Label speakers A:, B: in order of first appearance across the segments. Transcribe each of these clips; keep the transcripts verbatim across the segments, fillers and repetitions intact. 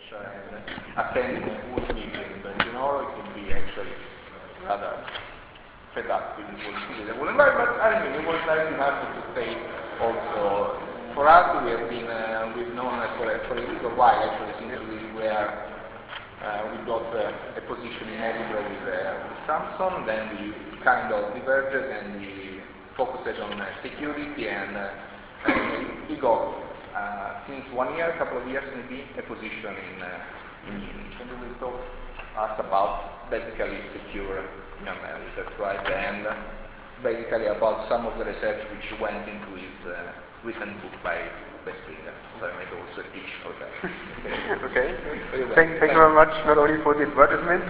A: architecture and attending a full meeting, but you know, it could be actually rather fed up with the whole city, the whole environment. I mean, it was nice enough to stay also. For us, we have been, uh, we've known for, for a little while actually, since we were, uh, we got uh, a position in Edinburgh with, uh, with Samsung, then we kind of diverged and we focused on uh, security, and, uh, and we got, uh, since one year, a couple of years maybe, a position in, uh, in Munich. And we will talk us about basically secure Y A M L, that's right, and uh, basically about some of the research which went into his uh, written book by by Springer. So I made also a pitch for that.
B: Okay. Thank, thank you very much, not only for the advertisement,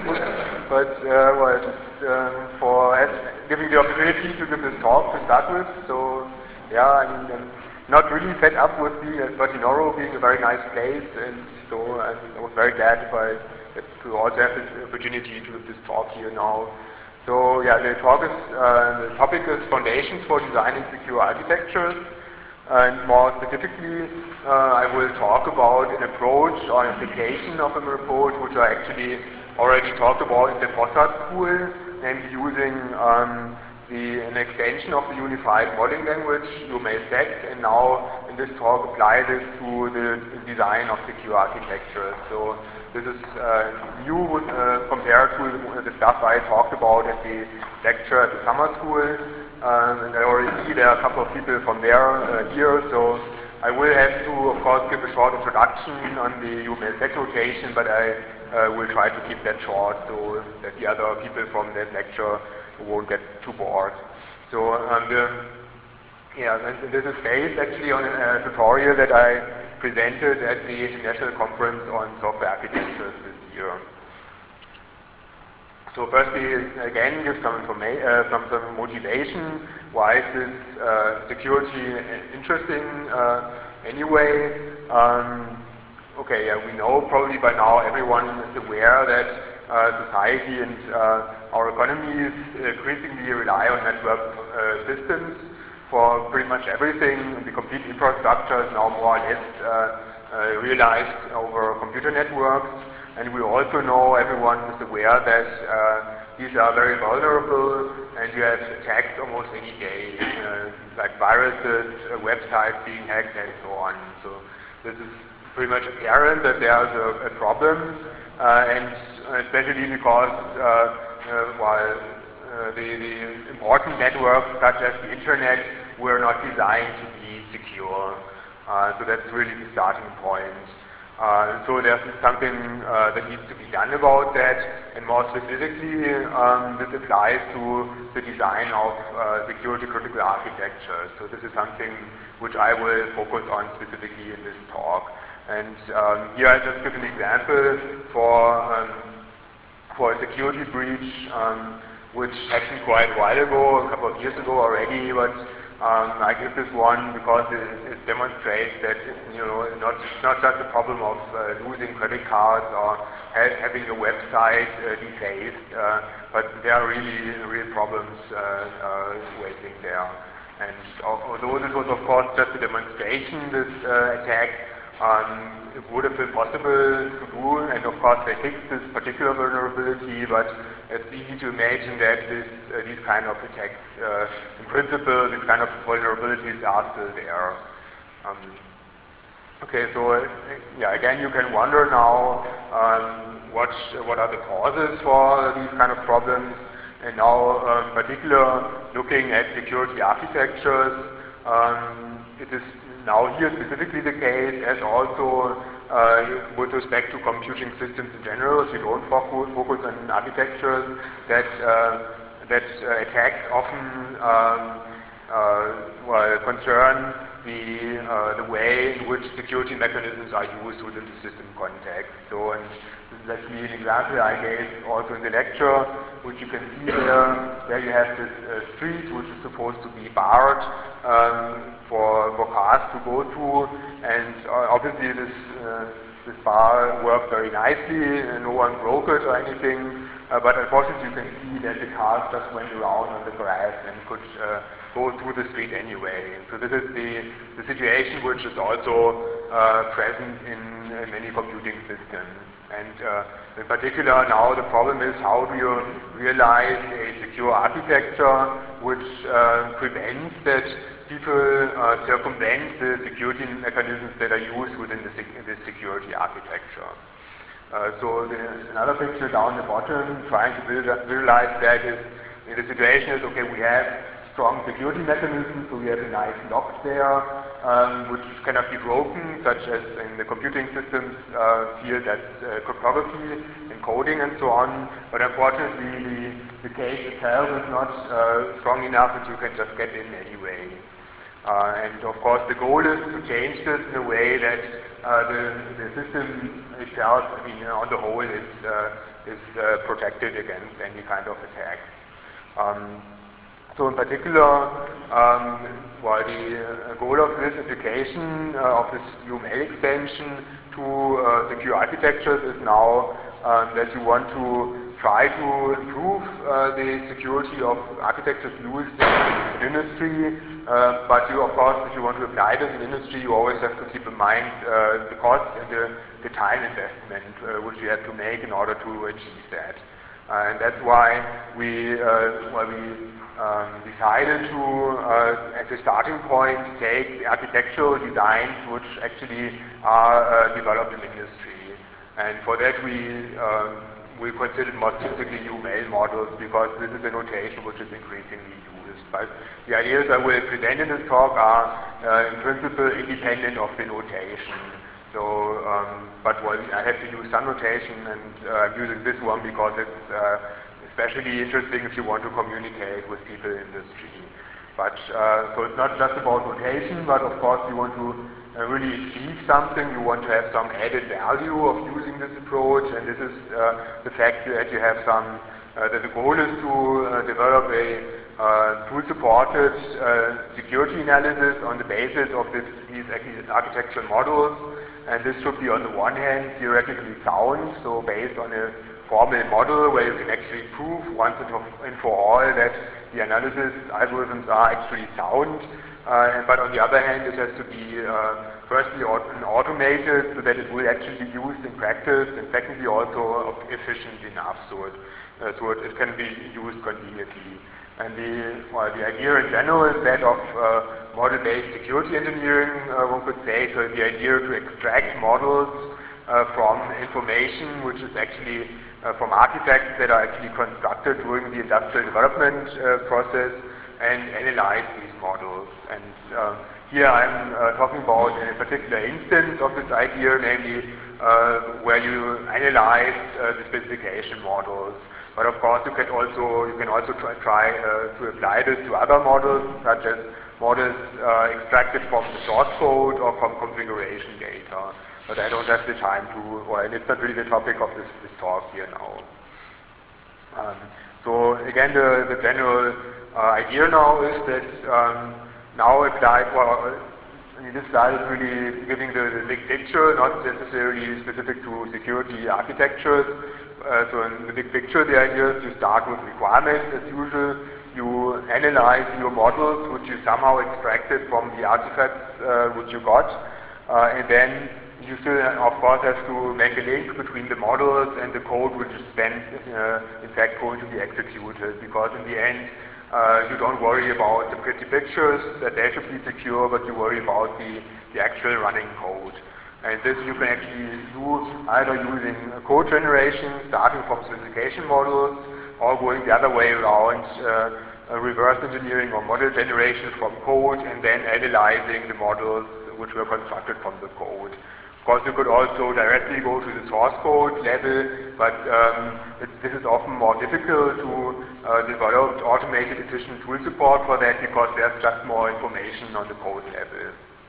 B: but uh, well, just um, for giving the opportunity to give this talk to start with. So, yeah, I mean, I'm not really fed up with being at Bertinoro being a very nice place, and so I'm, I was very glad if I get to also have this opportunity to give this talk here now. So, yeah, the talk is, uh, the topic is Foundations for Designing Secure Architectures. And more specifically, uh, I will talk about an approach or an application of an approach which I actually already talked about in the Fossard School, namely using um, the, an extension of the unified modeling language, U M L sect, and now in this talk apply this to the design of secure architectures. So this is uh, new uh, compared to the stuff I talked about at the lecture at the summer school. Um, and I already see there are a couple of people from there uh, here, so I will have to, of course, give a short introduction on the U M L sect notation, but I uh, will try to keep that short so that the other people from that lecture won't get too bored. So, um, the, yeah, and this is based actually on a, a tutorial that I presented at the International Conference on Software Architectures this year. So firstly, again, give some information, uh, some, some motivation. Why is this uh, security interesting uh, anyway? Um, okay, yeah, we know probably by now everyone is aware that uh, society and uh, our economies increasingly rely on network uh, systems for pretty much everything. The complete infrastructure is now more or less uh, uh, realized over computer networks. And we also know, everyone is aware that uh, these are very vulnerable, and you have attacks almost any day, uh, like viruses, uh, websites being hacked, and so on. So this is pretty much apparent that there's a, a problem, uh, and especially because uh, uh, while uh, the, the important networks, such as the internet, were not designed to be secure. Uh, so that's really the starting point. Uh, so there's something uh, that needs to be done about that, and more specifically, um, this applies to the design of uh, security critical architecture. So this is something which I will focus on specifically in this talk. And um, here I just give an example for um, for a security breach um, which happened quite a while ago, a couple of years ago already, but Um, I give this one because it, it demonstrates that, you know, not, it's not just a problem of uh, losing credit cards or ha having a website uh, defaced, uh, but there are really real problems uh, uh, waiting there. And although this was, of course, just a demonstration, this uh, attack, um, it would have been possible to do, and of course they fixed this particular vulnerability, but it's easy to imagine that this, uh, these kind of attacks, uh, in principle, these kind of vulnerabilities are still there. Um, okay, so uh, yeah, again, you can wonder now um, what what are the causes for these kind of problems, and now, um, in particular, looking at security architectures. Um, it is now here specifically the case, as also uh, with respect to computing systems in general, if you don't fo focus on architectures, that uh, that uh, attacks often um, uh, well, concern the uh, the way in which security mechanisms are used within the system context. So, and this is actually an example I gave also in the lecture, which you can see here. There you have this uh, street, which is supposed to be barred um, for, for cars to go through, and uh, obviously this uh, this bar worked very nicely, and no one broke it or anything, uh, but unfortunately you can see that the cars just went around on the grass and could uh, go through the street anyway. And so this is the, the situation which is also uh, present in, in many computing systems. And uh, in particular now the problem is, how do you realize a secure architecture which uh, prevents that people uh, circumvent the security mechanisms that are used within the, sec the security architecture. Uh, so the, another picture down the bottom, trying to visualize that, is the situation is, okay, we have strong security mechanisms, so we have a nice lock there, um, which cannot be broken, such as in the computing systems uh, field, that's uh, cryptography, encoding and so on, but unfortunately the, the case itself is not uh, strong enough that you can just get in anyway. Uh, and of course the goal is to change this in a way that uh, the, the system itself, I mean, on the whole, is, uh, is uh, protected against any kind of attacks. Um, so in particular, um, well, the uh, goal of this application, uh, of this U M L extension to uh, secure architectures is now um, that you want to try to improve uh, the security of architectures used in, in industry, uh, but you, of course, if you want to apply this in industry, you always have to keep in mind uh, the cost and the, the time investment uh, which you have to make in order to achieve that. Uh, and that's why we, uh, why we um, decided to, uh, as a starting point, take the architectural designs which actually are uh, developed in industry. And for that we um, we consider more specifically U M L models, because this is a notation which is increasingly used. But the ideas I will present in this talk are uh, in principle independent of the notation. So, um, but well, I have to use some notation, and uh, I'm using this one because it's uh, especially interesting if you want to communicate with people in industry. But uh, so it's not just about notation, but of course you want to Uh, really achieve something, you want to have some added value of using this approach, and this is uh, the fact that you have some, uh, that the goal is to uh, develop a uh, tool-supported uh, security analysis on the basis of this, these architectural models, and this should be on the one hand theoretically sound, so based on a formal model where you can actually prove once and for all that the analysis algorithms are actually sound. Uh, but on the other hand, it has to be uh, firstly automated so that it will actually be used in practice, and secondly also efficient enough so it, uh, so it, it can be used conveniently. And the, well, the idea in general is that of uh, model-based security engineering, uh, one could say, so the idea to extract models uh, from information which is actually uh, from artifacts that are actually constructed during the industrial development uh, process, and analyze these models. And uh, here I'm uh, talking about a particular instance of this idea, namely uh, where you analyze uh, the specification models. But of course you can also you can also try, try uh, to apply this to other models, such as models uh, extracted from the source code or from configuration data. But I don't have the time to, or and it's not really the topic of this, this talk here now. Um, so again, the, the general Uh, idea now is that um, now applied, well, I mean, this slide is really giving the, the big picture, not necessarily specific to security architectures. Uh, so in the big picture, the idea is you start with requirements as usual, you analyze your models which you somehow extracted from the artifacts uh, which you got, uh, and then you still, of course, have to make a link between the models and the code which is then, uh, in fact, going to be executed, because in the end, Uh, you don't worry about the pretty pictures, that they should be secure, but you worry about the, the actual running code. And this you can actually do either using code generation, starting from specification models, or going the other way around, uh, reverse engineering or model generation from code, and then analyzing the models which were constructed from the code. Of course, you could also directly go to the source code level, but um, it's, this is often more difficult to uh, develop automated efficient tool support for that, because there's just more information on the code level.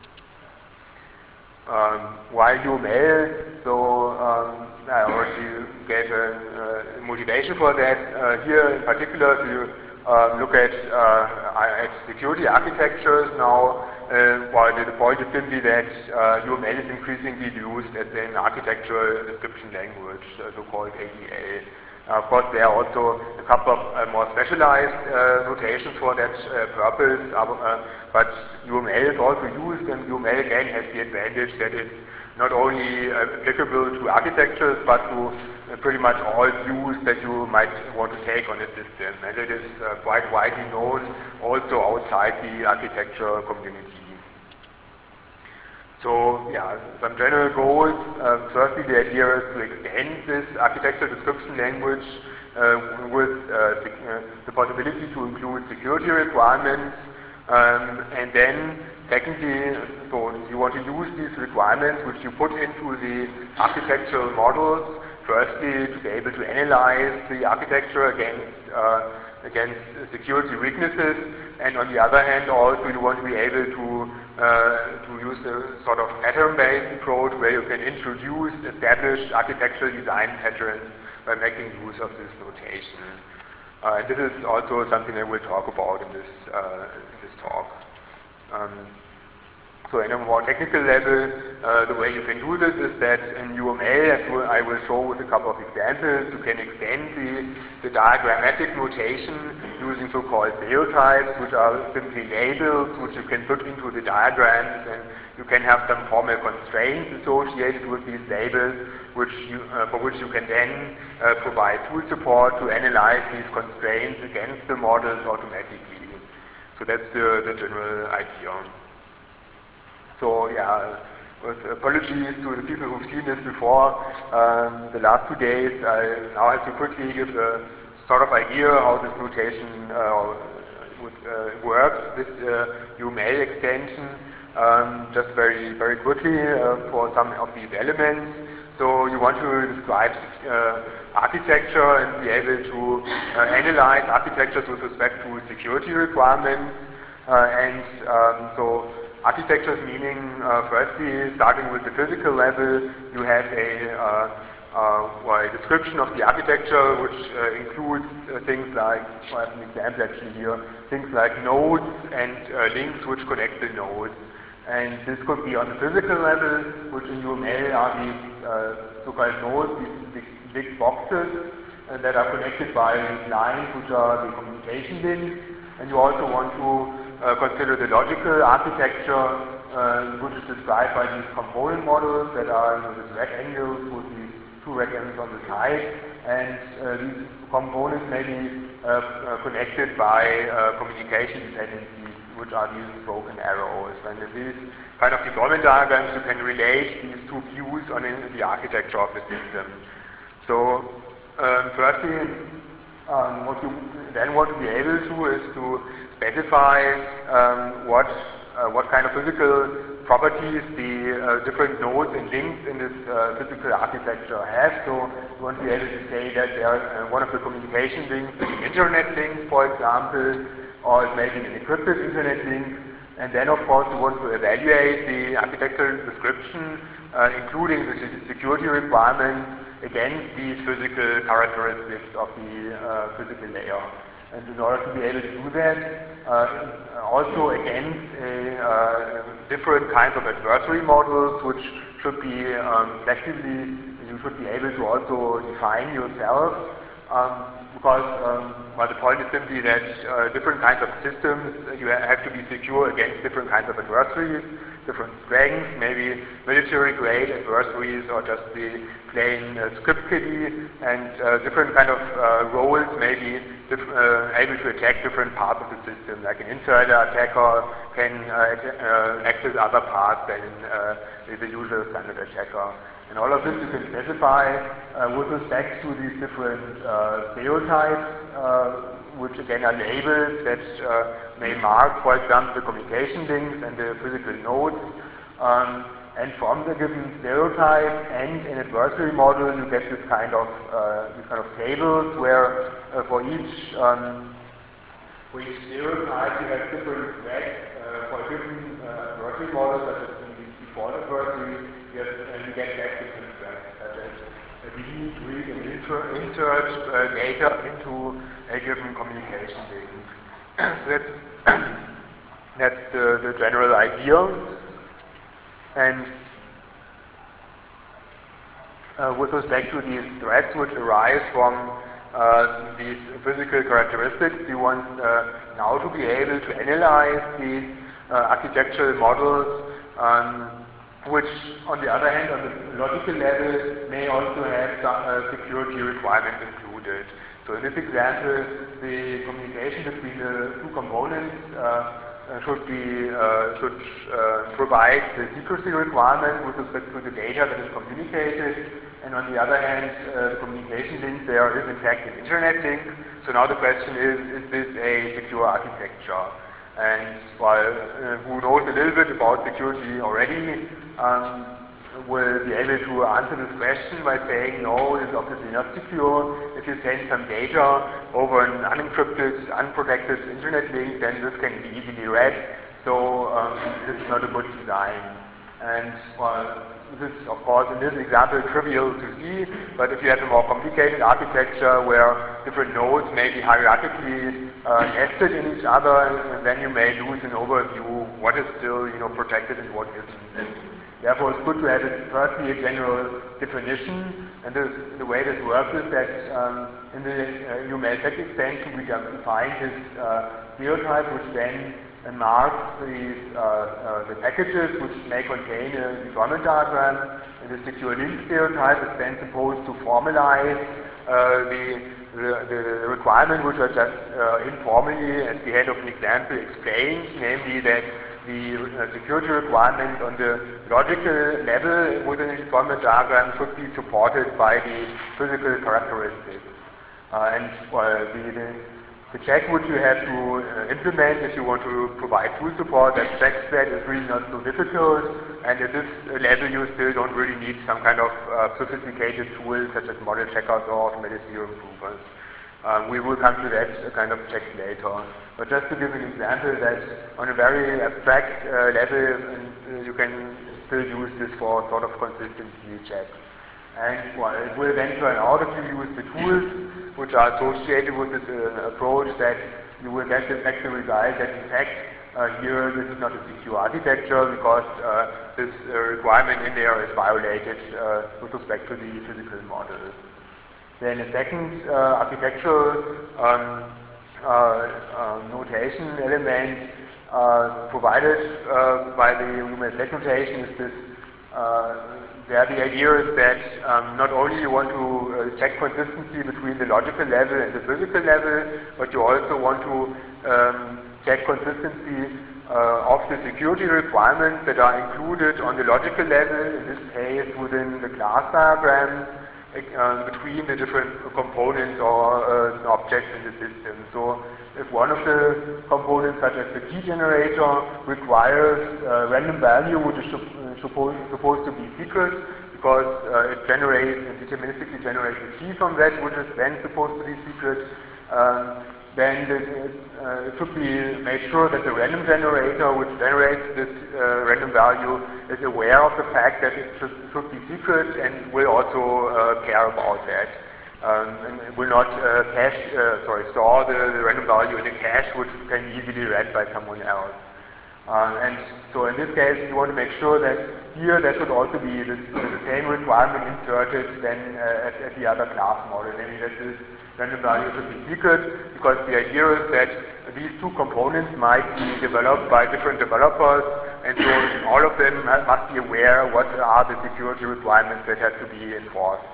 B: Um, why U M L? So um, I already gave a, a motivation for that. Uh, here in particular, if you uh, look at, uh, at security architectures now, uh, well, the point is simply that uh, U M L is increasingly used as an architectural description language, uh, so-called A D L. Uh, of course, there are also a couple of uh, more specialized uh, notations for that uh, purpose, uh, but U M L is also used, and U M L again has the advantage that it's not only uh, applicable to architectures, but to uh, pretty much all views that you might want to take on a system. And it is uh, quite widely known also outside the architecture community. So, yeah, some general goals. Uh, firstly, the idea is to extend this architecture description language uh, with uh, uh, the possibility to include security requirements. Um, and then, secondly, so you want to use these requirements which you put into the architectural models, firstly, to be able to analyze the architecture against uh, against security weaknesses, and on the other hand also you want to be able to uh, to use a sort of pattern-based approach where you can introduce established architectural design patterns by making use of this notation. Uh, and this is also something that we'll talk about in this, uh, in this talk. Um, So in a more technical level, uh, the way you can do this is that in U M L, as I will show with a couple of examples, you can extend the, the diagrammatic notation using so-called stereotypes, which are simply labels which you can put into the diagrams, and you can have some formal constraints associated with these labels, which you, uh, for which you can then uh, provide tool support to analyze these constraints against the models automatically. So that's the, the general idea. So yeah, with apologies to the people who've seen this before, um, the last two days I now have to quickly give a sort of idea how this notation uh, would, uh, works, this uh, U M L extension, um, just very, very quickly uh, for some of these elements. So you want to describe uh, architecture and be able to uh, analyze architectures with respect to security requirements, uh, and um, so architectures meaning, uh, firstly, starting with the physical level, you have a, uh, uh, well, a description of the architecture which uh, includes uh, things like, well, I have an example actually here, things like nodes and uh, links which connect the nodes. And this could be on the physical level, which in U M L are these uh, so-called nodes, these big, big boxes uh, that are connected by these lines which are the communication links. And you also want to Uh, consider the logical architecture, uh, which is described by these component models that are, you know, these rectangles with these two rectangles on the side, and uh, these components may be uh, uh, connected by uh, communication dependencies, which are these broken arrows. And in these kind of deployment diagrams, you can relate these two views on in the architecture of the system. So, um, firstly, um, what you then want to be able to is to specify um, what, uh, what kind of physical properties the uh, different nodes and links in this uh, physical architecture have. So you want to be able to say that they are, uh, one of the communication links is an internet link, for example, or it may be an encrypted internet link. And then, of course, you want to evaluate the architectural description, uh, including the security requirements, against these physical characteristics of the uh, physical layer. And in order to be able to do that, uh, also against a, uh, different kinds of adversary models, which should be um, flexibly, you should be able to also define yourself, um, because um, well, the point is simply that uh, different kinds of systems, you have to be secure against different kinds of adversaries, different strengths, maybe military-grade adversaries or just the plain uh, script kiddie, and uh, different kind of uh, roles may be uh, able to attack different parts of the system, like an insider attacker can uh, uh, access other parts than uh, the usual standard attacker. And all of this you can specify uh, with respect to these different uh, stereotypes, uh, which again are labels that uh, may mark, for example, the communication links and the physical nodes. Um, and from the given stereotype and an adversary model, you get this kind of uh, these kind of tables where uh, for each um, for each stereotype you have different threats. Uh, for a given uh, adversary model, such as in these default adversaries, you, have, uh, you get back different threats, such as delete, read, and insert, insert uh, data into a given communication link. So that's That's the, the general idea. And uh, with respect to these threats which arise from uh, these physical characteristics, you want uh, now to be able to analyze these uh, architectural models, um, which on the other hand, on the logical level, may also have some uh, security requirements included. So in this example, the communication between the two components uh, uh, should be uh, should uh, provide the secrecy requirement with respect to the data that is communicated, and on the other hand, uh, the communication link there is in fact an internet link. So now the question is: is this a secure architecture? And while uh, who knows a little bit about security already um, will be able to answer this question by saying, no, it's obviously not secure. If you send some data over an unencrypted, unprotected internet link, then this can be easily read. So um, this is not a good design. And well, this is, of course, in this example, trivial to see, but if you have a more complicated architecture where different nodes may be hierarchically uh, nested in each other, then you may lose an overview what is still, you know, protected and what isn't. And therefore, it's good to have it, firstly, a general definition, and the, the way this works is that um, in the uh, U M L set extension, we define this uh, stereotype, which then uh, marks these, uh, uh, the packages which may contain a deployment diagram, and the secure link stereotype is then supposed to formalize uh, the, the, the requirement which I just uh, informally, at the end of the example, explained, namely that the uh, security requirements on the logical level within the deployment diagram should be supported by the physical characteristics. Uh, and well, the, the, the check which you have to uh, implement if you want to provide tool support that checks that is really not so difficult, and at this level you still don't really need some kind of uh, sophisticated tools such as model checkers or automated theorem provers. Um, we will come to that uh, kind of checks later. But just to give an example that on a very abstract uh, level, uh, you can still use this for sort of consistency checks. And well, it will then turn out if you use the tools which are associated with this uh, approach that you will get the, get the result that in fact uh, here this is not a secure architecture because uh, this uh, requirement in there is violated uh, with respect to the physical model. Then a second uh, architectural um, uh, uh, notation element uh, provided uh, by the U M L set notation is this. Uh, there the idea is that um, not only you want to uh, check consistency between the logical level and the physical level, but you also want to um, check consistency uh, of the security requirements that are included on the logical level, in this case within the class diagrams, Uh, between the different components or uh, objects in the system. So if one of the components, such as the key generator, requires a random value which is supposed, supposed to be secret because uh, it generates and deterministically generates a key from that which is then supposed to be secret, um, then the, uh, it should be made sure that the random generator which generates this uh, random value is aware of the fact that it should, should be secret and will also uh, care about that. Um, and will not uh, cache, uh, sorry, store the, the random value in a cache which can be easily read by someone else. Uh, and so in this case, you want to make sure that here there should also be this, the same requirement inserted then uh, at, at the other class model, namely that this random value should be secret, because the idea is that these two components might be developed by different developers, and so all of them must be aware what are the security requirements that have to be enforced.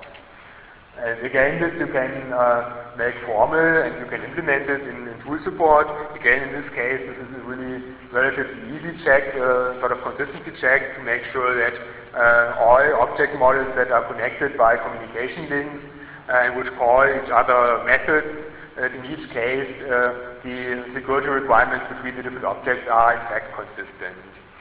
B: And again, this you can uh, make formal and you can implement this in, in tool support. Again, in this case, this is a really relatively easy check, uh, sort of consistency check to make sure that uh, all object models that are connected by communication links and uh, which call each other methods, that in each case uh, the security requirements between the different objects are in fact consistent.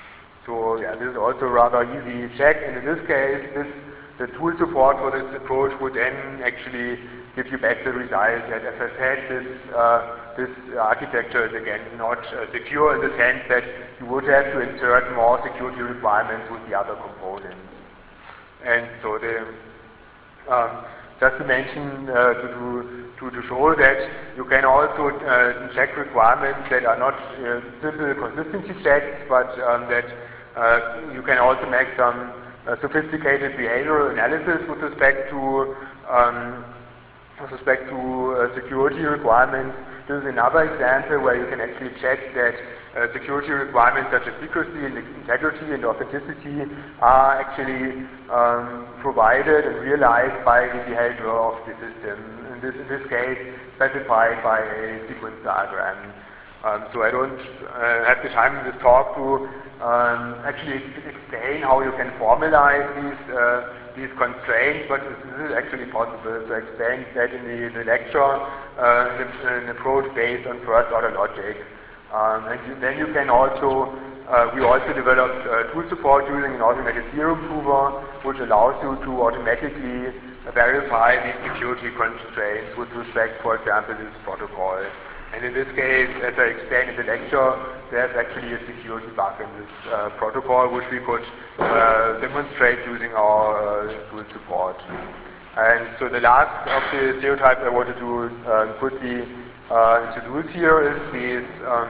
B: So yeah, this is also a rather easy check, and in this case, this the tool support for this approach would then actually give you back the result that, as I said, this uh, this architecture is again not uh, secure in the sense that you would have to insert more security requirements with the other components. And so the um, just to mention, uh, to, to, to, to show that you can also uh, check requirements that are not uh, simple consistency checks, but um, that uh, you can also make some uh, sophisticated behavioral analysis with respect to um, with respect to uh, security requirements. This is another example where you can actually check that uh, security requirements such as secrecy and integrity and authenticity are actually um, provided and realized by the behavior of the system. In this, in this case, specified by a sequence diagram. Um, so I don't uh, have the time in this talk to um, actually ex explain how you can formalize these uh, these constraints, but this is actually possible. So I explained that in the, the lecture, uh, in an approach based on first-order logic. Um, and you, then you can also, uh, we also developed uh, tool support using an automated theorem prover, which allows you to automatically verify these security constraints with respect, for example, this protocol. And in this case, as I explained in the lecture, there's actually a security bug in this uh, protocol, which we could uh, demonstrate using our uh, tool support. And so the last of the stereotypes I wanted to uh, quickly uh, introduce here is this um,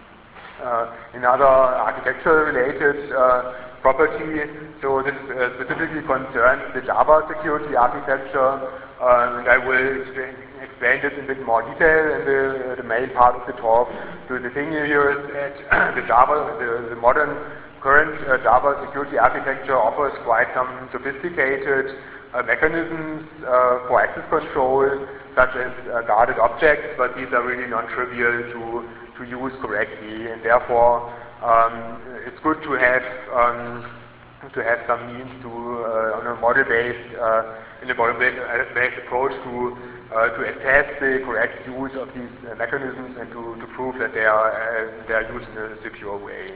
B: uh, another architecture-related uh, property. So this uh, specifically concerns the Java security architecture, uh, and I will explain explain this in a bit more detail in the, uh, the main part of the talk. So the thing here is that the Java, the, the modern current uh, Java security architecture offers quite some sophisticated uh, mechanisms uh, for access control, such as uh, guarded objects, but these are really non-trivial to, to use correctly, and therefore um, it's good to have um, to have some means to, uh, on a model-based, uh, in a model-based approach to Uh, to assess the correct use of these uh, mechanisms and to, to prove that they are, uh, they are used in a secure way.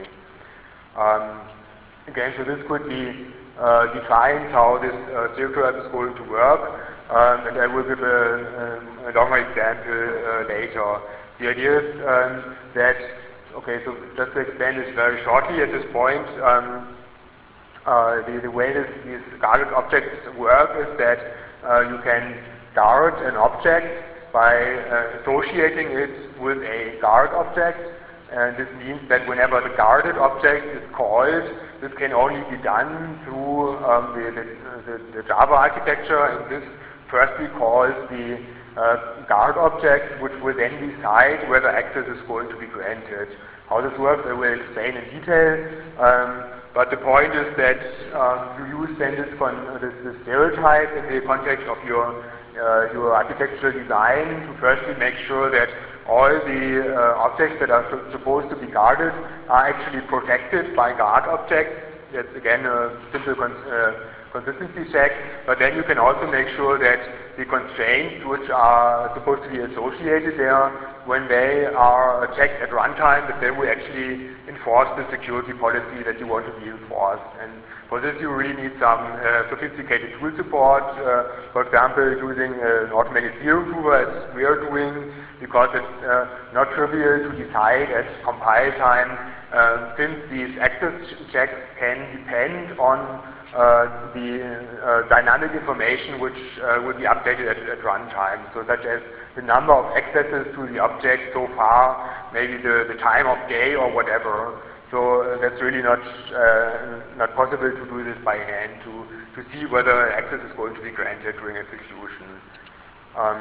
B: Um, again, so this could be uh, defines how this uh, stereotype is going to work, um, and I will give a, a, a longer example uh, later. The idea is um, that, okay, so just to explain this very shortly at this point, um, uh, the, the way this, these guarded objects work is that uh, you can guard an object by uh, associating it with a guard object, and this means that whenever the guarded object is called, this can only be done through um, the, the, the, the Java architecture, and this firstly calls the uh, guard object, which will then decide whether access is going to be granted. How this works I will explain in detail, um, but the point is that um, you use then this, con this, this stereotype in the context of your Uh, your architectural design to firstly make sure that all the uh, objects that are supposed to be guarded are actually protected by guard objects. That's again a simple cons uh, consistency check, but then you can also make sure that the constraints which are supposed to be associated there, when they are checked at runtime, that they will actually enforce the security policy that you want to be enforced. And for this you really need some uh, sophisticated tool support, uh, for example using uh, an automated theorem prover as we are doing, because it's uh, not trivial to decide at compile time, uh, since these access checks can depend on uh, the uh, dynamic information which uh, will be updated at, at runtime, so such as the number of accesses to the object so far, maybe the, the time of day or whatever. So uh, that's really not uh, not possible to do this by hand, to, to see whether access is going to be granted during execution. Um,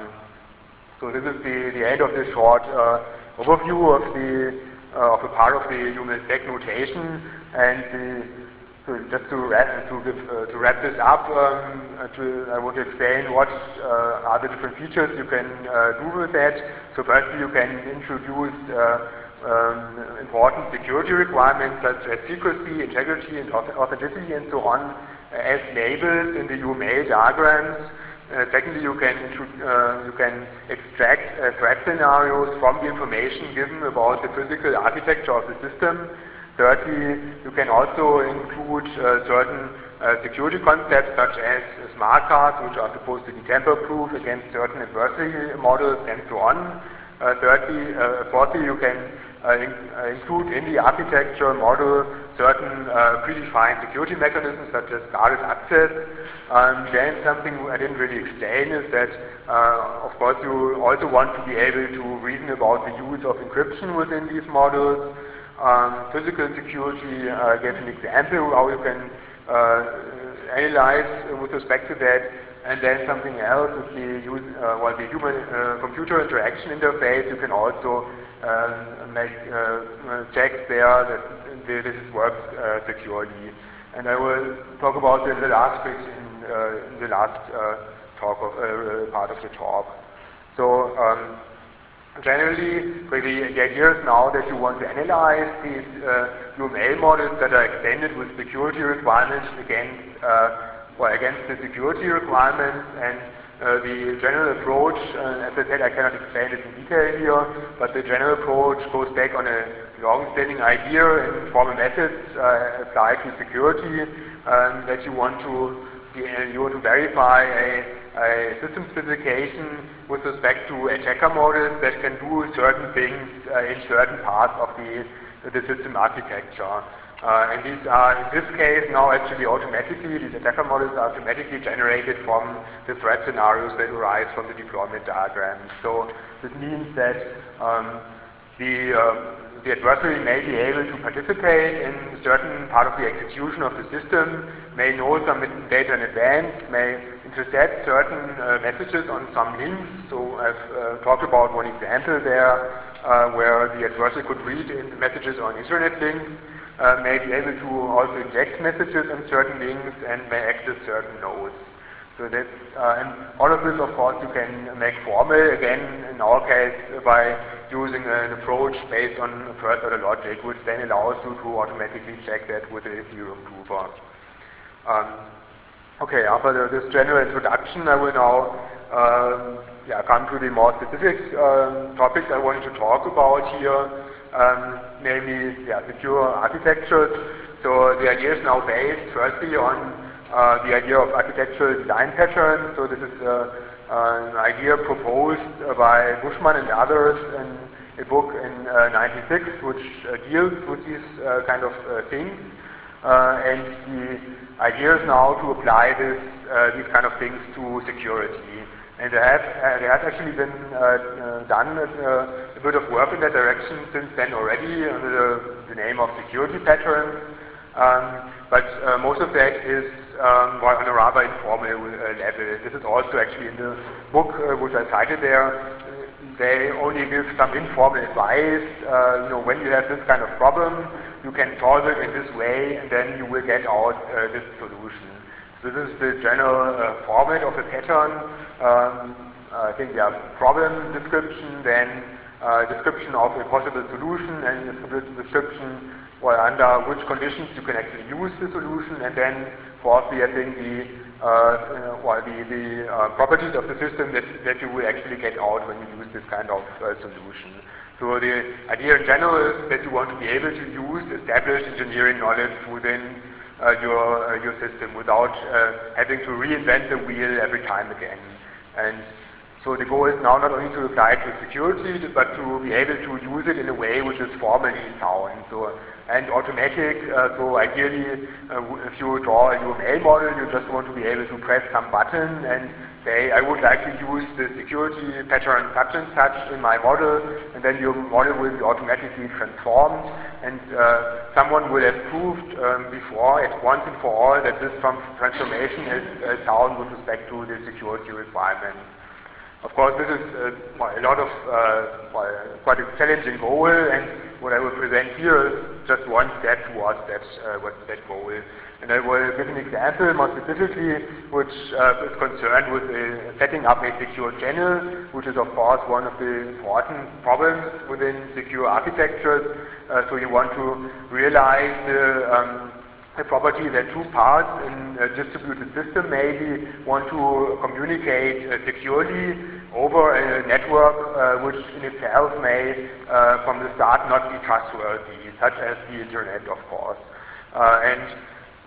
B: so this is the, the end of this short uh, overview of the uh, of a part of the U M L stack notation, and the, so just to wrap, to, give, uh, to wrap this up, um, to, I want to explain what uh, are the different features you can uh, do with that. So firstly you can introduce uh, Um, important security requirements such as secrecy, integrity, and authenticity, and so on, uh, as labels in the U M L diagrams. Uh, secondly, you can uh, you can extract uh, threat scenarios from the information given about the physical architecture of the system. Thirdly, you can also include uh, certain uh, security concepts such as smart cards, which are supposed to be tamper-proof against certain adversary models, and so on. Uh, thirdly, uh, fourthly, you can uh, in, uh, include in the architecture model certain uh, predefined security mechanisms such as guarded access. Um, then something I didn't really explain is that, uh, of course, you also want to be able to reason about the use of encryption within these models. Um, physical security, I uh, gave an example how you can uh, analyze with respect to that. And then something else is the use, uh, well, the human-computer uh, interaction interface. You can also uh, make uh, checks there that this works uh, securely. And I will talk about the, the last bit in, uh, in the last uh, talk of, uh, part of the talk. So um, generally, the, the idea is now that you want to analyze these uh, U M L models that are extended with security requirements against uh, Well, against the security requirements, and uh, the general approach, uh, as I said, I cannot explain it in detail here, but the general approach goes back on a long-standing idea in formal methods uh, applied to security, um, that you want to be, uh, you want to verify a, a system specification with respect to attacker models that can do certain things uh, in certain parts of the the system architecture. Uh, and these are, in this case, now actually automatically, these attacker models are automatically generated from the threat scenarios that arise from the deployment diagrams. So this means that um, the, uh, the adversary may be able to participate in a certain part of the execution of the system, may know some data in advance, may intercept certain uh, messages on some links. So I've uh, talked about one example there, uh, where the adversary could read in messages on internet links. Uh, may be able to also inject messages on certain links and may access certain nodes. So that's, uh, and all of this, of course, you can make formal, again, in our case, by using an approach based on first order logic, which then allows you to automatically check that with the Ethereum prover. Um, okay, after the, this general introduction, I will now um, yeah, come to the more specific um, topics I wanted to talk about here. Um, namely yeah, secure architectures. So the idea is now based firstly on uh, the idea of architectural design patterns. So this is uh, uh, an idea proposed uh, by Bushman and others in a book in uh, ninety-six, which uh, deals with these uh, kind of uh, things. Uh, and the idea is now to apply this, uh, these kind of things to security. And there, have, uh, there has actually been uh, uh, done uh, a bit of work in that direction since then already under the, the name of security patterns. Um, but uh, most of that is um, on a rather informal uh, level. This is also actually in the book uh, which I cited there. They only give some informal advice. Uh, you know, when you have this kind of problem, you can solve it in this way, and then you will get out uh, this solution. So this is the general uh, format of a pattern. Um, I think, yeah, problem description, then uh, description of a possible solution, and description, well, under which conditions you can actually use the solution, and then fourthly, I think the uh, well, the, the uh, properties of the system that, that you will actually get out when you use this kind of uh, solution. So the idea in general is that you want to be able to use established engineering knowledge within uh, your, uh, your system without uh, having to reinvent the wheel every time again. And so the goal is now not only to apply it to security, but to be able to use it in a way which is formally sound. So, and automatic, uh, so ideally, uh, if you draw a U M L model, you just want to be able to press some button and say, I would like to use the security pattern such and such in my model, and then your model will be automatically transformed, and uh, someone will have proved um, before, at once and for all, that this transformation is uh, sound with respect to the security requirements. Of course, this is uh, a lot of, uh, well, quite a challenging goal, and what I will present here is just one step towards that, uh, what, that goal. And I will give an example more specifically, which uh, is concerned with uh, setting up a secure channel, which is of course one of the important problems within secure architectures. Uh, so you want to realize the um, the property that two parts in a distributed system maybe want to communicate uh, securely over a network uh, which in itself may uh, from the start not be trustworthy, such as the internet, of course. Uh, and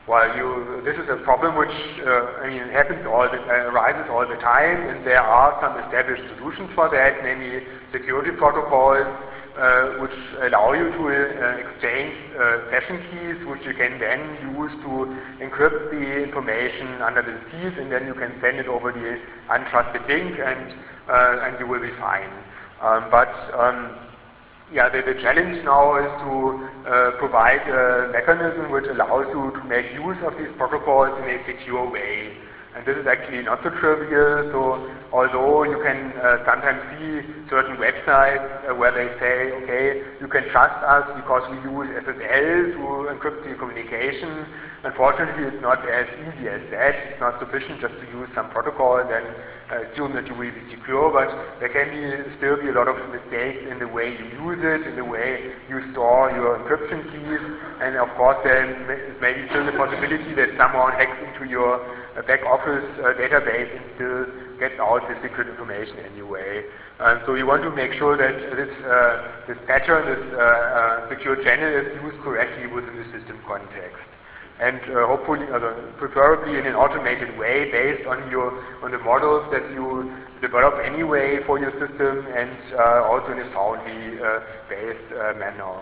B: Well, you, this is a problem which, uh, I mean, happens all the, uh, arises all the time, and there are some established solutions for that, namely security protocols, uh, which allow you to uh, exchange uh, session keys, which you can then use to encrypt the information under these keys, and then you can send it over the untrusted link, and uh, and you will be fine. Um, but um, Yeah, the, the challenge now is to uh, provide a mechanism which allows you to make use of these protocols in a secure way. And this is actually not so trivial, so although you can uh, sometimes see certain websites uh, where they say, okay, you can trust us because we use S S L to encrypt the communication. Unfortunately, it's not as easy as that. It's not sufficient just to use some protocol and then uh, assume that you will be secure, but there can be, still be a lot of mistakes in the way you use it, in the way you store your encryption keys, and of course there is maybe still the possibility that someone hacks into your uh, back office uh, database and still gets out the secret information anyway. Um, so you want to make sure that this, uh, this pattern, this uh, uh, secure channel is used correctly within the system context. And uh, hopefully, uh, preferably in an automated way based on your on the models that you develop anyway for your system, and uh, also in a soundly uh, based uh, manner.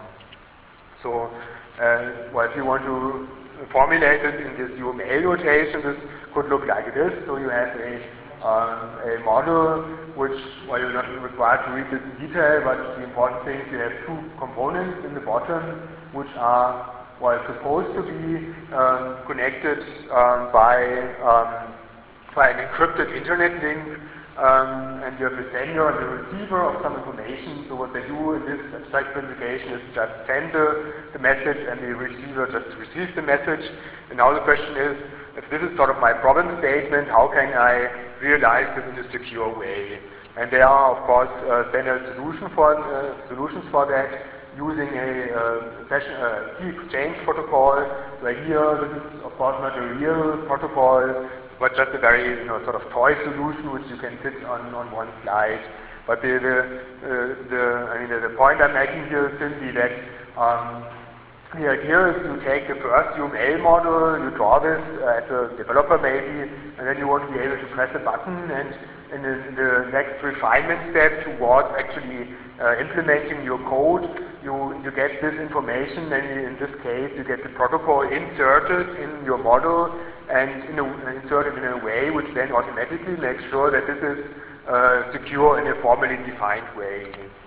B: So, uh, well, if you want to formulate it in this U M L notation, this could look like this. So you have a um, a model which, well, you're not required to read this in detail, but the important thing is you have two components in the bottom which are, well, supposed to be um, connected um, by, um, by an encrypted internet link, um, and you have a sender and a receiver of some information. So what they do in this abstract specification is just send the, the message, and the receiver just receives the message. And now the question is, if this is sort of my problem statement, how can I realize this in a secure way? And there are, of course, uh, standard solution for, uh, solutions for that, using a uh, session, uh, key exchange protocol. So here, this is of course not a real protocol, but just a very, you know, sort of toy solution which you can fit on, on one slide. But the the, uh, the I mean the, the point I'm making here is simply that um, the idea is you take the first U M L model, you draw this uh, as a developer maybe, and then you want to be able to press a button, and in the, in the next refinement step towards actually uh, implementing your code, you, you get this information, and in this case you get the protocol inserted in your model and in a, inserted in a way which then automatically makes sure that this is uh, secure in a formally defined way.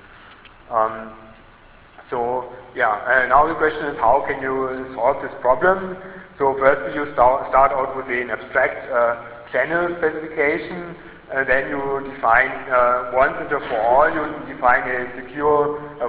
B: Um, so yeah, uh, now the question is, how can you solve this problem? So firstly you start, start out with an abstract uh, channel specification. Uh, then you define, uh, once and for all, you define a secure, uh,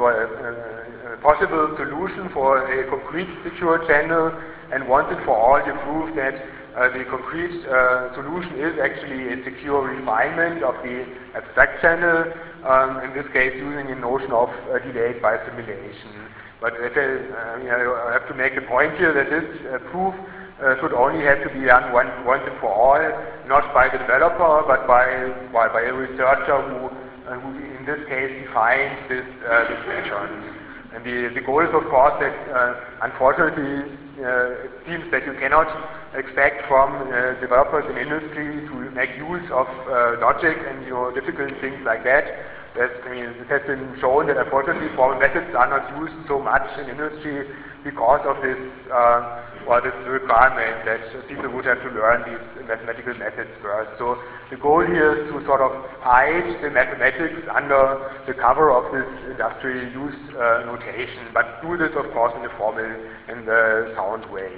B: uh, uh, possible solution for a concrete secure channel, and once and for all you prove that uh, the concrete uh, solution is actually a secure refinement of the abstract channel, um, in this case using a notion of uh, delayed by assimilation. But as I, uh, you know, I have to make the point here that this uh, proof Uh, should only have to be done one, once and for all, not by the developer, but by, by, by a researcher who, uh, who in this case defines this, uh, this pattern. And the, the goal is of course that uh, unfortunately uh, it seems that you cannot expect from uh, developers in industry to make use of uh, logic and, you know, difficult things like that. There's, I mean, it has been shown that unfortunately formal methods are not used so much in industry because of this, uh, or this requirement that people would have to learn these mathematical methods first. So the goal here is to sort of hide the mathematics under the cover of this industrial use uh, notation, but do this of course in a formal and uh, sound way.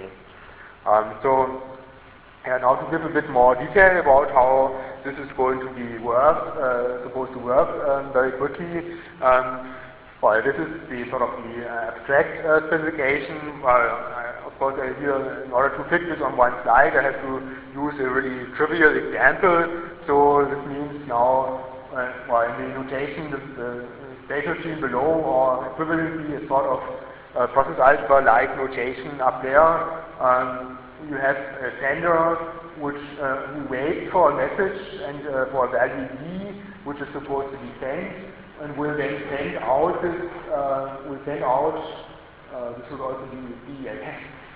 B: Um, so and now to give a bit more detail about how this is going to be work, uh, supposed to work um, very quickly. Um, well, this is the sort of the uh, abstract uh, specification. Well, I, of course, I here, in order to fit this on one slide, I have to use a really trivial example. So this means now, uh, well, in the notation, the, the state machine below, or equivalently, a sort of uh, process algebra-like notation up there. Um, You have a sender which uh, who waits for a message and uh, for a value D, which is supposed to be sent, and will then send out this. Uh, will send out. Uh, this would also be D, I guess.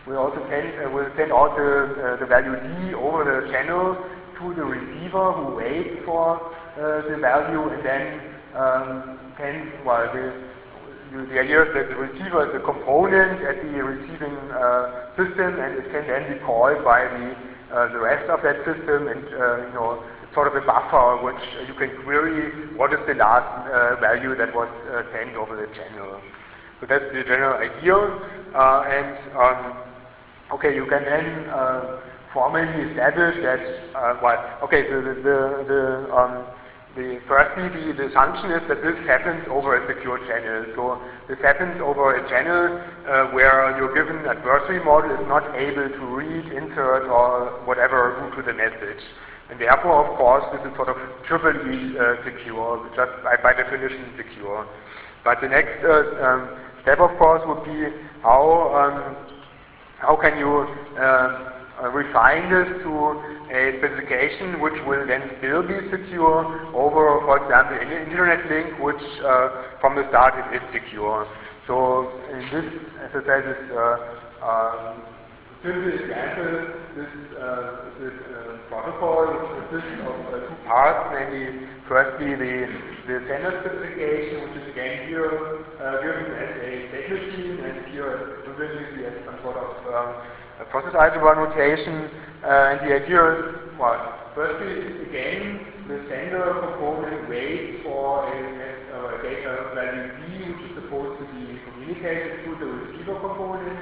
B: will also send, uh, will send out the, uh, the value D over the channel to the receiver who waits for uh, the value and then um, can, well, the, the idea is that the receiver is a component at the receiving uh, system and it can then be called by the, uh, the rest of that system and, uh, you know, it's sort of a buffer which you can query what is the last uh, value that was uh, sent over the channel. So that's the general idea. Uh, and um, okay, you can then uh, formally establish that, uh, well, okay, so the, the, the, um, the firstly, the, the assumption is that this happens over a secure channel. So this happens over a channel uh, where your given adversary model is not able to read, insert, or whatever route to the message. And therefore, of course, this is sort of triply uh, secure, just by, by definition secure. But the next uh, um, step, of course, would be how um, how can you uh, uh, refine this to a specification which will then still be secure over, for example, an internet link, which uh, from the start is insecure. So in this, as I said, this uh, um, simple example, this, uh, this uh, protocol which consists of uh, two parts, namely, firstly the, the sender specification, which is again here uh, given as a state machine, and here equivalently as some sort of um, a process algebra notation. Uh, and the idea is, well, firstly, again, the sender component waits for a, a, a data value D, which is supposed to be communicated to the receiver component.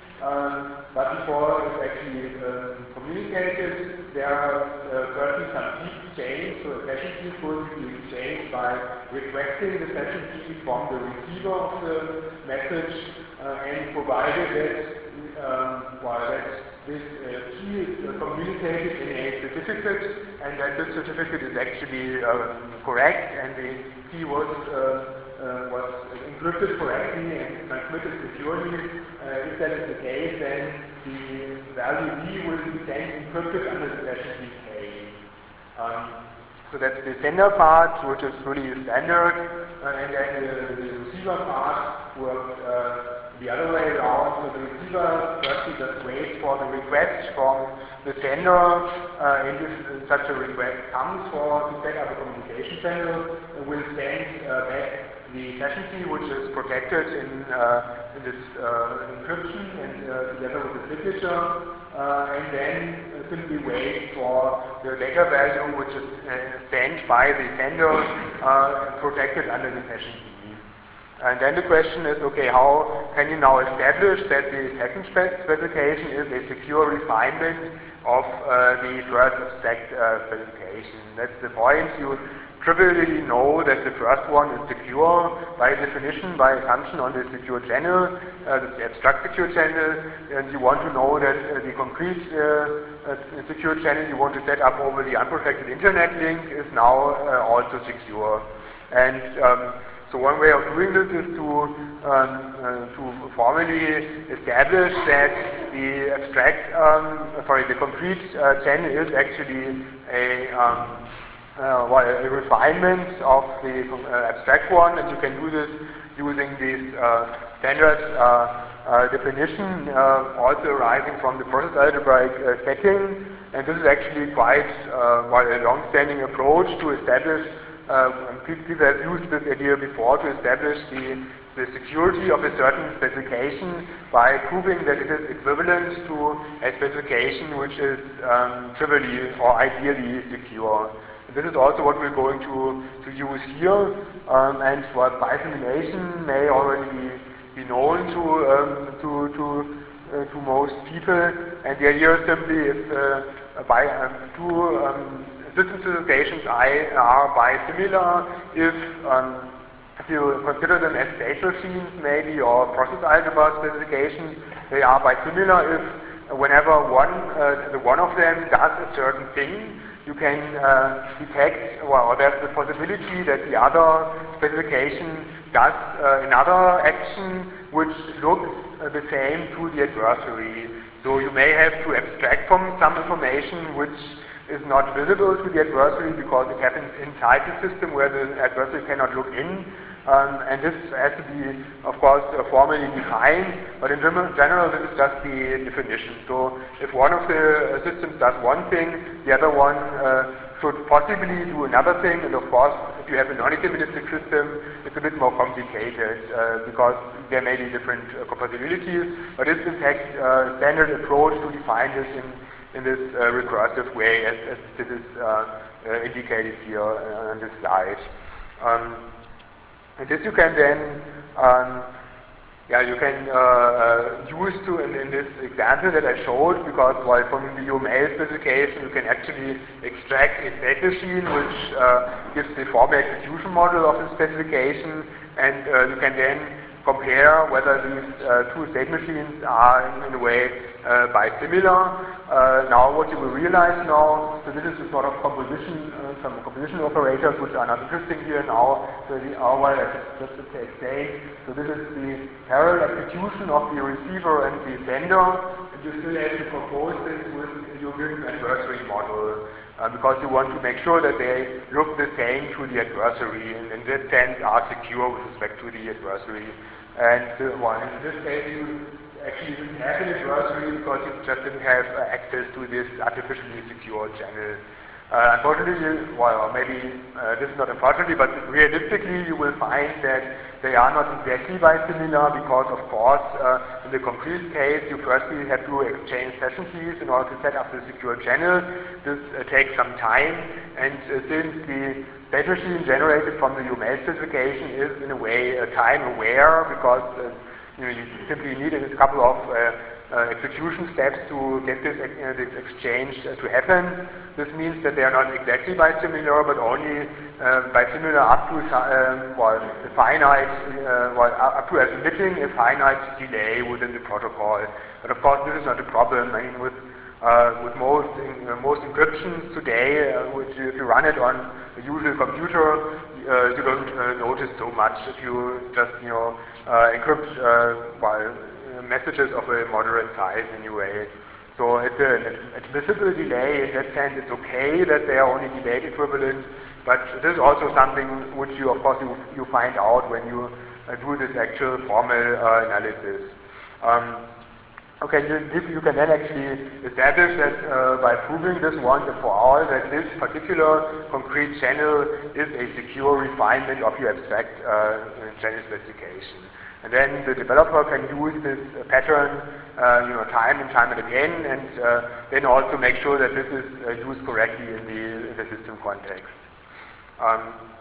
B: Um, but before it's actually um, communicated, there are uh, firstly some key exchange, so a session key is going to be exchanged by requesting the session key from the receiver of the message, uh, and provided that, um, well, that this uh, key is uh, communicated in a certificate, and that this certificate is actually uh, correct, and the key was uh, Uh, was encrypted correctly and transmitted securely. Uh, if that is the case, then the value D will be sent encrypted under the session key K. Um, so that's the sender part, which is really standard, uh, and then the, the receiver part works uh, the other way around. So the receiver firstly just waits for the request from the sender, uh, and if such a request comes for to set up a communication channel, it will send uh, back the session key, which is protected in, uh, in this uh, encryption and uh, together with the signature, uh, and then uh, simply waits for the data value, which is uh, sent by the sender, uh, protected under the session key. And then the question is, okay, how can you now establish that the second spe specification is a secure refinement of uh, the first abstract uh, specification? That's the point. You trivially know that the first one is secure by definition, by assumption on the secure channel, uh, the abstract secure channel, and you want to know that uh, the concrete uh, uh, secure channel you want to set up over the unprotected internet link is now uh, also secure. And um, so one way of doing this is to, um, uh, to formally establish that the abstract, um, sorry, the concrete uh, channel is actually a um, Uh, well, a refinement of the uh, abstract one, and you can do this using this uh, standard uh, uh, definition, uh, also arising from the process algebraic uh, setting. And this is actually quite uh, well, a long-standing approach to establish. Uh, people have used this idea before to establish the, the security of a certain specification by proving that it is equivalent to a specification which is um, trivially or ideally secure. This is also what we're going to, to use here, um, and what bi-assimilation may already be, be known to, um, to, to, uh, to most people. And the idea is simply if uh, by, um, two um, system specifications I are bisimilar, if, um, if you consider them as state machines maybe, or process algebra specifications, they are bisimilar if whenever one, uh, the one of them does a certain thing, you can uh, detect, well, there's the possibility that the other specification does uh, another action which looks uh, the same to the adversary. So you may have to abstract from some information which is not visible to the adversary because it happens inside the system where the adversary cannot look in. Um, and this has to be, of course, uh, formally defined, but in general this is just the definition. So if one of the systems does one thing, the other one uh, should possibly do another thing, and of course if you have a non-deterministic system it's a bit more complicated uh, because there may be different uh, compatibilities, but it's in fact a uh, standard approach to define this in, in this uh, recursive way as, as this is uh, uh, indicated here on this slide. Um, And this you can then, um, yeah, you can uh, uh, use to in, in this example that I showed, because while from the U M L specification you can actually extract a state machine which uh, gives the formal execution model of the specification, and uh, you can then compare whether these uh, two state machines are in, in a way uh, bisimilar. Uh, now what you will realize now, so this is a sort of composition, uh, some composition operators which are not interesting here now, so the oh, well, I just, just to explain. So this is the parallel execution of the receiver and the sender, and you still have to compose this with your given adversary model. Uh, because you want to make sure that they look the same to the adversary, and in that sense are secure with respect to the adversary. And uh, well, in this case you actually didn't have an adversary because you just didn't have uh, access to this artificially secure channel. Uh, unfortunately, well, maybe uh, this is not unfortunately, but realistically you will find that they are not exactly bisimilar, because of course uh, in the concrete case you firstly have to exchange session keys in order to set up the secure channel. This uh, takes some time, and uh, since the state machine generated from the U M L specification is in a way uh, time aware, because uh, you know, you simply need a couple of uh, Uh, execution steps to get this, uh, this exchange uh, to happen. This means that they are not exactly bisimilar, but only uh, bisimilar up to um, well, a finite, uh, well, up to admitting a finite delay within the protocol. But of course, this is not a problem. I mean, with uh, with most uh, most encryptions today, uh, which if you run it on the usual computer, uh, you don't uh, notice so much if you just you know uh, encrypt uh, while messages of a moderate size anyway. So it's an admissible delay. In that sense, it's okay that they are only delayed equivalent, but this is also something which you, of course, you, you find out when you uh, do this actual formal uh, analysis. Um, okay, you, you can then actually establish that uh, by proving this once and for all, that this particular concrete channel is a secure refinement of your abstract uh, channel specification. And then the developer can use this uh, pattern uh, you know, time and time and again, and uh, then also make sure that this is uh, used correctly in the, in the system context. Um,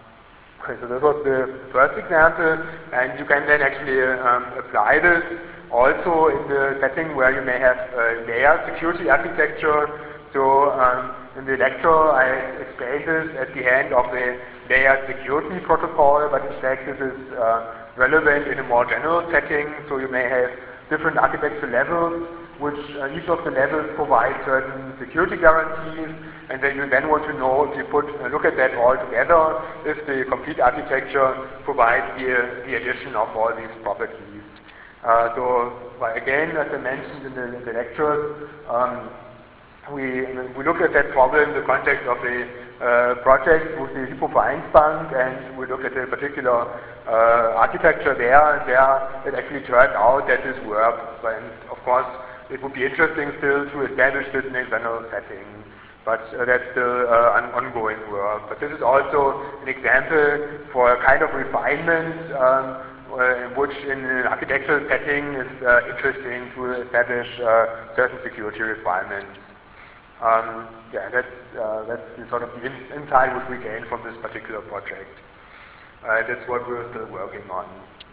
B: okay, so this was the first example, and you can then actually um, apply this also in the setting where you may have a layered security architecture. So um, in the lecture I explained this at the end of the layered security protocol, but in fact this is uh, relevant in a more general setting. So you may have different architecture levels, which uh, each of the levels provide certain security guarantees, and then you then want to know, if you put uh, look at that all together, if the complete architecture provides the, the addition of all these properties. Uh, so well, again, as I mentioned in the, in the lectures, um, we, we look at that problem in the context of the uh, project with the Hypo-Vereinsbank, and we look at a particular uh, architecture there, and there it actually turned out that this works. And of course, it would be interesting still to establish this in a general setting, but uh, that's still uh, an ongoing work. But this is also an example for a kind of refinement um, uh, which in an architectural setting is uh, interesting to establish uh, certain security requirements. Um, yeah, that's, uh, that's the sort of the ins insight which we gained from this particular project. Uh, that's what we're still working on.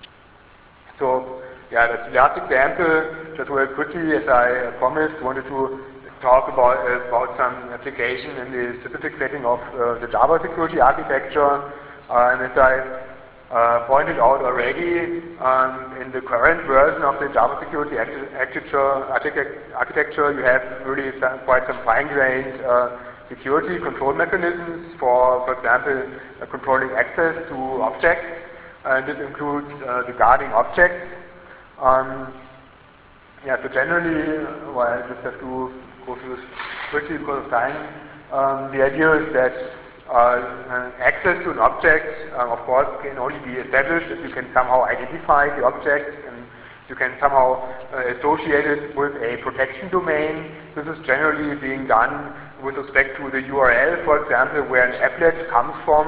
B: So, yeah, that's the last example. Just very quickly, as I promised, wanted to talk about, uh, about some application in the specific setting of uh, the Java security architecture. Uh, and as I uh, pointed out already, um, in the current version of the Java security architecture, architecture you have really some, quite some fine-grained uh, security control mechanisms for, for example, uh, controlling access to objects. And this includes uh, the guarding objects. Um, yeah, so generally, well, I just have to go through this quickly because of time. Um, the idea is that Uh, access to an object, uh, of course, can only be established if you can somehow identify the object, and you can somehow uh, associate it with a protection domain. This is generally being done with respect to the U R L, for example, where an applet comes from,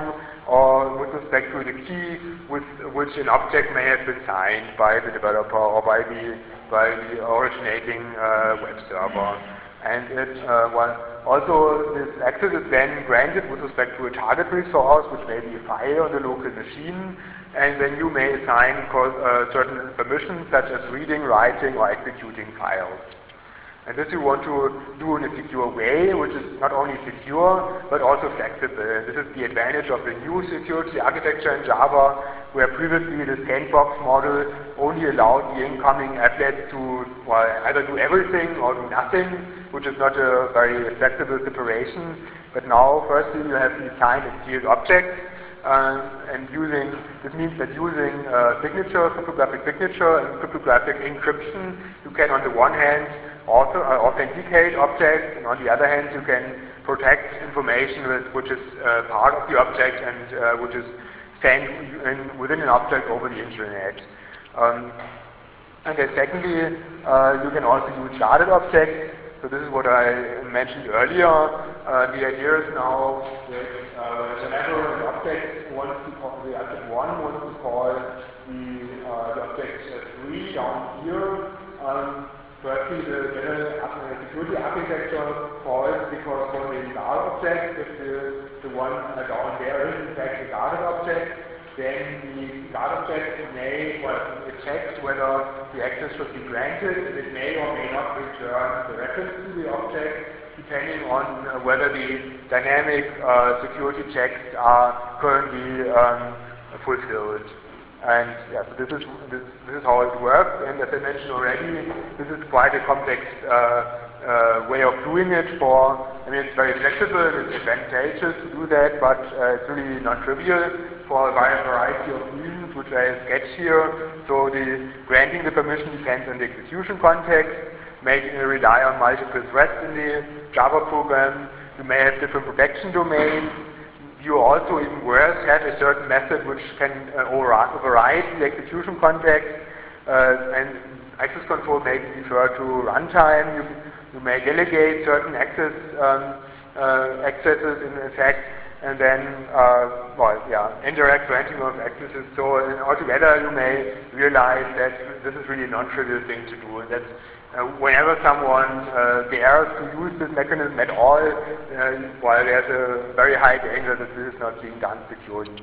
B: or with respect to the key with which an object may have been signed by the developer or by the, by the originating uh, web server. And it, uh, well, also this access is then granted with respect to a target resource, which may be a file on the local machine, and then you may assign uh, certain permissions such as reading, writing, or executing files. And this you want to do in a secure way, which is not only secure, but also flexible. This is the advantage of the new security architecture in Java, where previously the sandbox model only allowed the incoming applets to well, either do everything or do nothing, which is not a very flexible separation. But now, firstly, you have these signed and sealed objects, uh, and using, this means that using uh, signature, cryptographic signature, and cryptographic encryption, you can, on the one hand, author, uh, authenticate objects, and on the other hand, you can protect information with, which is uh, part of the object and uh, which is sent in, within an object over the internet. Um, and then secondly, uh, you can also use guarded objects. So this is what I mentioned earlier. Uh, the idea is now that uh, whenever an object wants to call, the object one wants to call the, uh, the object three down here, um, firstly, the general uh, security architecture calls the corresponding guard object. If the, the one uh, down there is in fact a guarded object, then the guard object may, well, it checks whether the access should be granted, and it may or may not return the reference to the object, depending on uh, whether the dynamic uh, security checks are currently um, fulfilled. And yeah, so this is, this, this is how it works, and as I mentioned already, this is quite a complex uh, uh, way of doing it for, I mean, it's very flexible, it's advantageous to do that, but uh, it's really not trivial for a variety of reasons, which I sketch here. So the granting the permission depends on the execution context, may rely on multiple threads in the Java program, you may have different protection domains, you also, even worse, have a certain method which can uh, override the execution context, uh, and access control may refer to runtime. You, you may delegate certain access um, uh, accesses in effect, and then, uh, well, yeah, indirect granting of accesses. So uh, altogether, you may realize that this is really a non-trivial thing to do, and that Uh, whenever someone uh, dares to use this mechanism at all, uh, while there's a very high danger that this is not being done securely.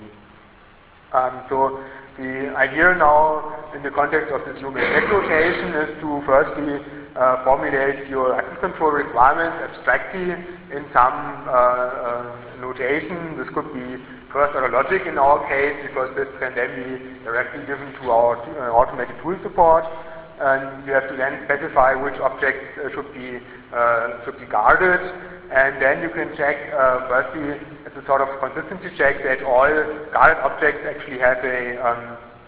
B: Um, so the idea now in the context of this human effect notation is to firstly uh, formulate your access control requirements abstractly in some uh, uh, notation. This could be first order logic in our case, because this can then be directly given to our uh, automated tool support. And you have to then specify which objects uh, should be uh, should be guarded, and then you can check uh, firstly as a sort of consistency check that all guarded objects actually have a um,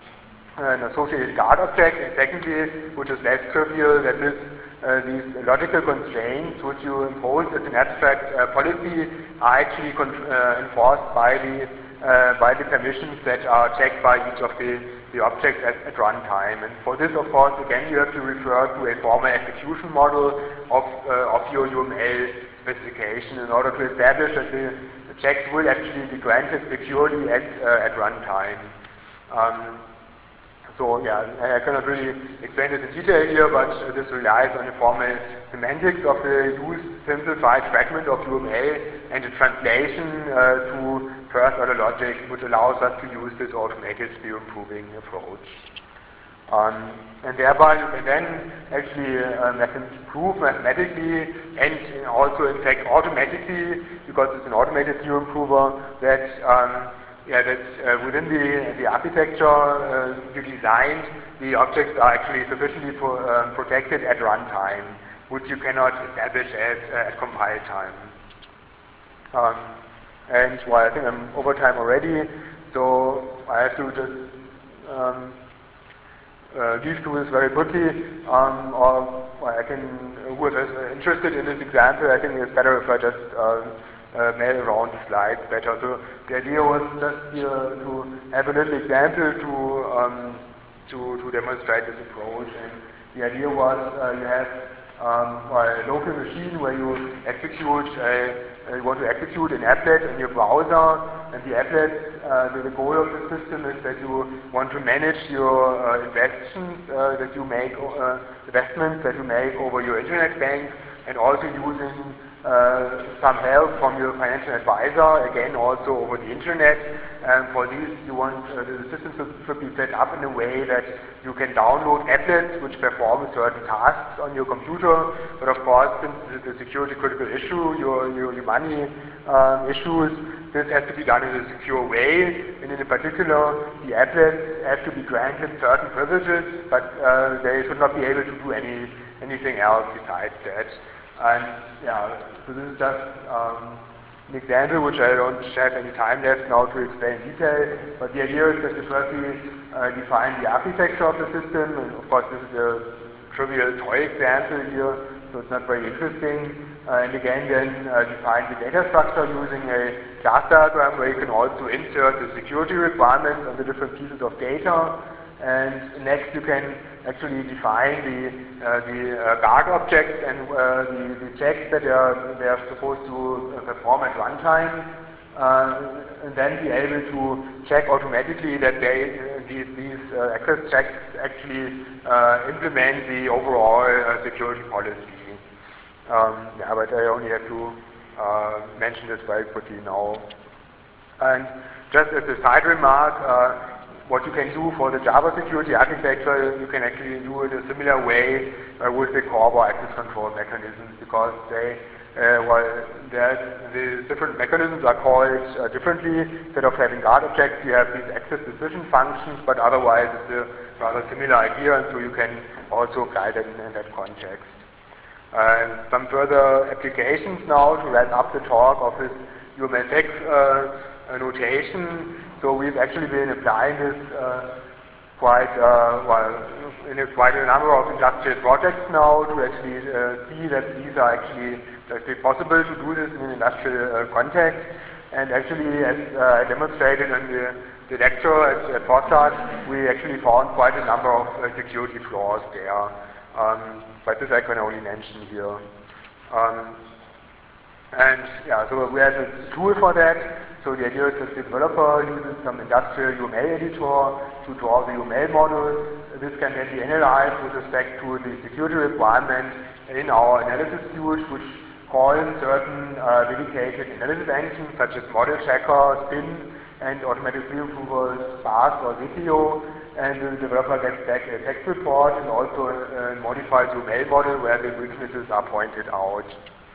B: an associated guard object, and secondly, which is less trivial, that this uh, these logical constraints which you impose as an abstract uh, policy are actually uh, enforced by the uh, by the permissions that are checked by each of the the objects at, at runtime. And for this, of course, again, you have to refer to a formal execution model of, uh, of your U M L specification in order to establish that the, the checks will actually be granted securely at, uh, at runtime. Um, so, yeah, I cannot really explain this in detail here, but uh, this relies on the formal semantics of the used simplified fragment of U M L and the translation uh, to first order logic, which allows us to use this automated theorem proving approach. Um, and thereby you can then actually uh, math- prove mathematically and also in fact automatically, because it's an automated theorem prover, that um, yeah, that uh, within the, the architecture uh, you designed, the objects are actually sufficiently pro uh, protected at runtime, which you cannot establish at, uh, at compile time. Um, And well, I think I'm over time already, so I have to just um, uh, leave to this very quickly. Um, or well, I can, who is interested in this example, I think it's better if I just uh, uh, mail around the slides better. So the idea was just here to have a little example to um, to, to demonstrate this approach. And the idea was uh, you have um, a local machine where you execute a, uh, you want to execute an applet in your browser, and the applets, uh, the, the goal of the system is that you want to manage your uh, investments uh, that you make, uh, investments that you make over your internet bank, and also using uh, some help from your financial advisor, again also over the internet. And for this, you want uh, the system should be set up in a way that you can download applets which perform certain tasks on your computer. But of course, since this is a security critical issue, your, your, your money um, issues, this has to be done in a secure way. And in particular, the applets have to be granted certain privileges, but uh, they should not be able to do any anything else besides that. And yeah, so this is just um, an example which I don't have any time left now to explain in detail, but the idea is that you firstly uh, define the architecture of the system, and of course this is a trivial toy example here, so it's not very interesting. Uh, and again then uh, define the data structure using a class diagram where you can also insert the security requirements on the different pieces of data. And next you can actually define the, uh, the uh, guard objects and uh, the, the checks that they are, they are supposed to perform at runtime, uh, and then be able to check automatically that they, uh, these, these uh, access checks actually uh, implement the overall uh, security policy. Um, yeah, but I only have to uh, mention this very quickly now. And just as a side remark, uh, what you can do for the Java security architecture, you can actually do it a similar way uh, with the CORBA access control mechanisms, because they, uh, well, the different mechanisms are called uh, differently. Instead of having guard objects, you have these access decision functions, but otherwise it's a rather similar idea, and so you can also apply them in that context. Uh, some further applications now to wrap up the talk of this U M L sec uh, notation. So we've actually been applying this uh, quite uh, well in a, quite a number of industrial projects now to actually uh, see that these are actually that it's possible to do this in an industrial uh, context. And actually, as uh, I demonstrated in the, the lecture at, at Fossat, we actually found quite a number of uh, security flaws there. Um, but this I can only mention here. Um, and yeah, so we have a tool for that. So the idea is that the developer uses some industrial U M L editor to draw the U M L model. This can then be analyzed with respect to the security requirement in our analysis suite, which calls certain uh, dedicated analysis engines such as Model Checker, Spin, and Automatic Pre-Approval, Sparse or Zitio. And the developer gets back a text report and also a, a modified U M L model where the weaknesses are pointed out.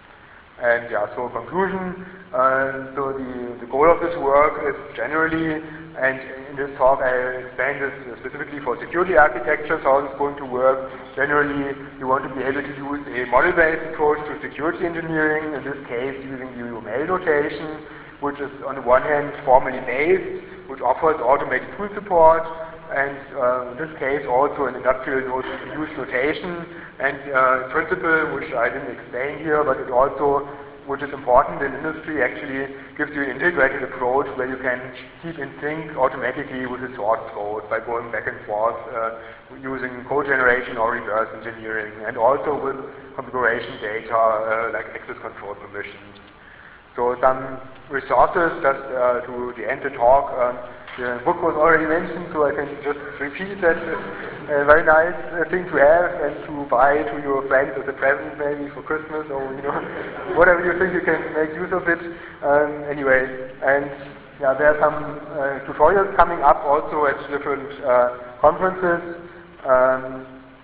B: And yeah, so conclusion, uh, so the, the goal of this work is generally, and in this talk I explained this specifically for security architectures, how this is going to work. Generally, you want to be able to use a model-based approach to security engineering, in this case using the U M L notation, which is on the one hand formally based, which offers automated tool support, and uh, in this case also an industrial use notation, and uh, in principle, which I didn't explain here, but it also, which is important in industry, actually gives you an integrated approach where you can keep in sync automatically with the source code by going back and forth uh, using code generation or reverse engineering, and also with configuration data uh, like access control permissions. So some resources, just uh, to the end of the talk. Um, The book was already mentioned, so I can just repeat that it's a very nice uh, thing to have and to buy to your friends as a present, maybe for Christmas, or you know, whatever you think you can make use of it. Um, anyway, and yeah, there are some uh, tutorials coming up also at different uh, conferences, um,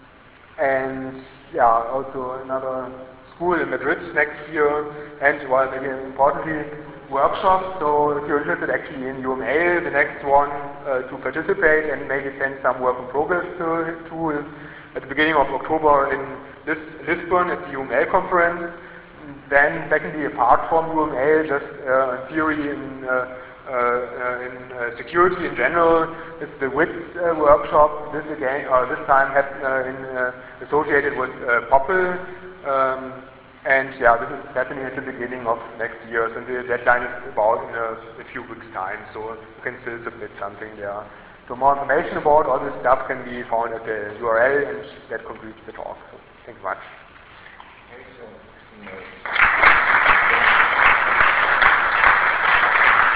B: and yeah, also another school in Madrid next year, and well, maybe importantly, workshops. So if you're interested actually in U M L, the next one uh, to participate and maybe send some work in progress to, to is at the beginning of October in Lis Lisbon at the U M L conference. Then secondly, apart from U M L, just uh, in theory in, uh, uh, in uh, security in general, is the W I T S uh, workshop. This again, or this time have, uh, in, uh, associated with uh, P O P L. Um, And yeah, this is happening at the beginning of next year, and the deadline is about in a, a few weeks' time, so you can still submit something there. So more information about all this stuff can be found at the U R L, and that concludes the talk. So thanks much.
A: Okay, so,